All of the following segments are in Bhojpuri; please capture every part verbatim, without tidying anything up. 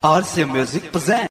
R C Music present.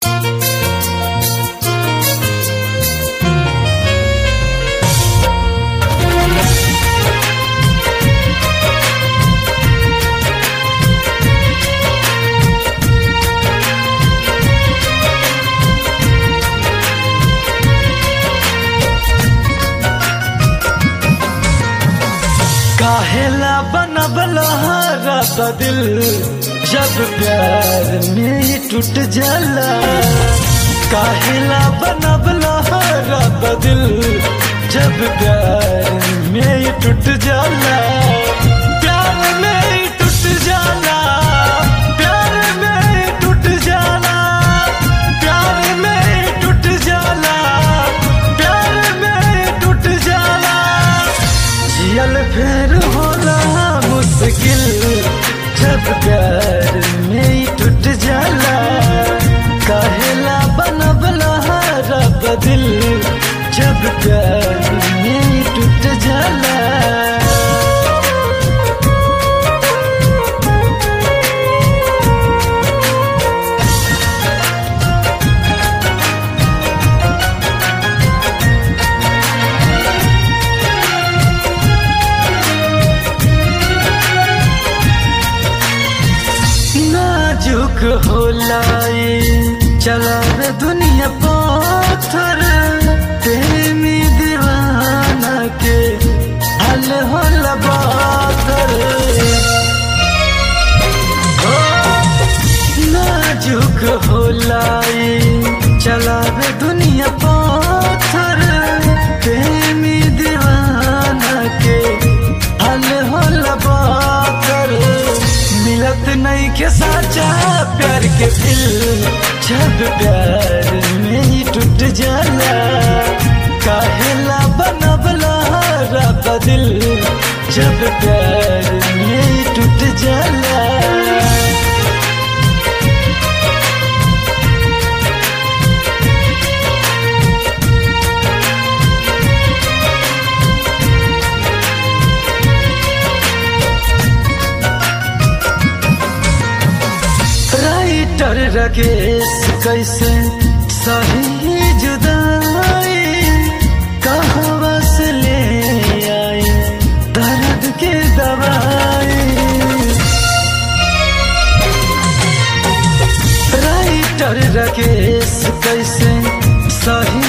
काहेला बनबला रात दिल जब प्यार में ही टूट जाला। काहेला बनबला रात दिल जब प्यार में ही टूट जाला। प्यार में ही टूट जाला, प्यार में ही टूट जाला, प्यार में ही टूट जाला, प्यार में ही टूट जाला। जियल फिर हो रहा मुश्किल जब प्यार में ही टूट जाला। काहेला बनबला रब दिल जब प्यार में ही टूट जाला। नाजुक होला चला रे दुनिया पत्थर प्रेमी दीवाना के हल होला बातर। नाजुक होला चला रे दुनिया पत्थर प्रेमी दीवाना के हल होला बातर। मिलत नहीं के साचा प्यार के दिल जब प्यार में ही टूट जाला। काहेला बनबला रब दिल जब प्यार में ही टूट जाला। राइटर राकेश कैसे सही जुदाई कहवा से ले आए दर्द के दवाई। राइटर राकेश कैसे सही